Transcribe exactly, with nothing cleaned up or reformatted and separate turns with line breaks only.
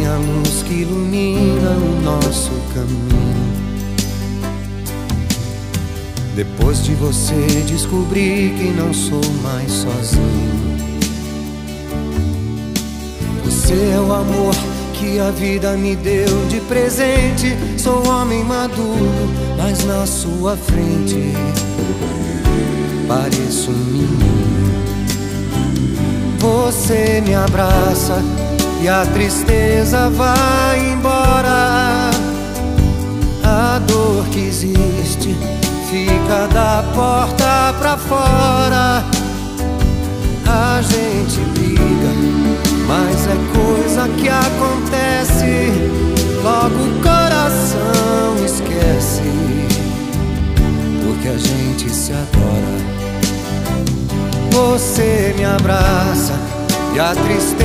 minha luz que ilumina o nosso caminho. Depois de você descobri que não sou mais sozinho. Você é o amor que a vida me deu de presente. Sou homem maduro, mas na sua frente pareço um menino. Você me abraça e a tristeza vai embora. A dor que existe fica da porta pra fora. A gente briga, mas é coisa que acontece. Logo o coração esquece, porque a gente se adora. Você me abraça e a tristeza